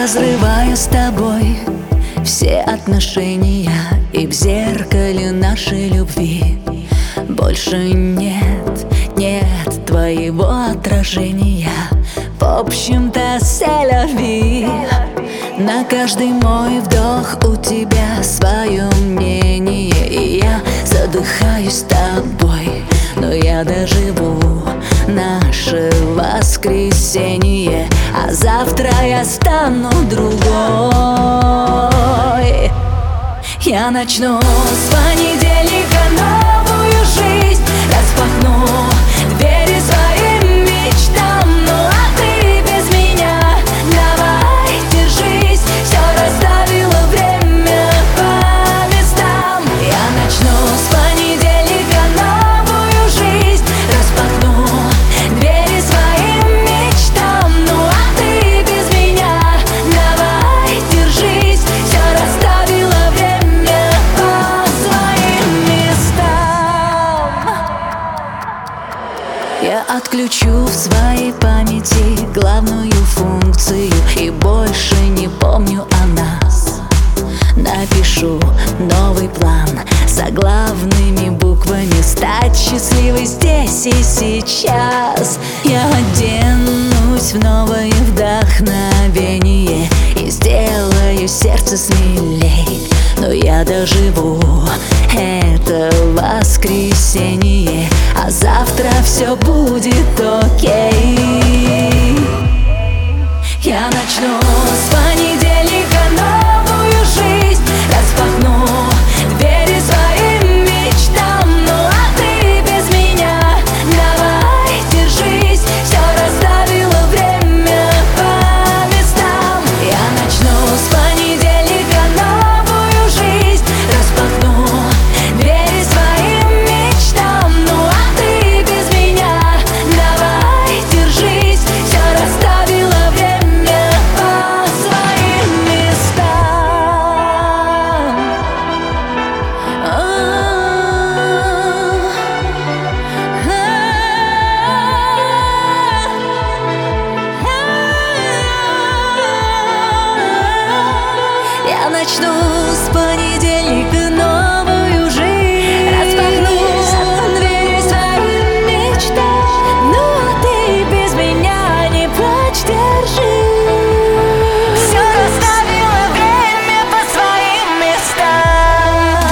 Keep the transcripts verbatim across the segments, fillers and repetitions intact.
разрываю с тобой все отношения, и в зеркале нашей любви больше нет, нет твоего отражения. В общем-то, селяви. На каждый мой вдох у тебя свое мнение, и я задыхаюсь с тобой, но я доживу наше воскресенье, а завтра я стану другой. Я начну с понедельника новую жизнь, распахну двери своим мечтам. Ну а ты без меня давай держись, все расставила время по местам. Я начну с понедельника новую жизнь, распахну двери своим мечтам. Ну а ты без меня давай держись, все расставила время по своим местам. Я отключу в своей памяти главную функцию и больше не помню о нас. Напишу новый план заглавными буквами: стать счастливой здесь и сейчас. Я оденусь в новое вдохновение и сделаю сердце смелей, но я доживу это воскресенье, а завтра все будет окей. Я начну с понедельника новую жизнь, распахну двери своим мечтам. Ну а ты без меня давай держись, все расставила время по местам. Я начну с понедельника новую жизнь, распахну двери своим мечтам. Ну а ты без меня давай держись, все расставила время по своим местам. Я начну с понедельника новую жизнь, распахну двери своим мечтам. Ну а ты без меня не плачь, держи, все расставила время по своим местам.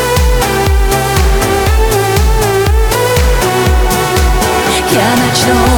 Я начну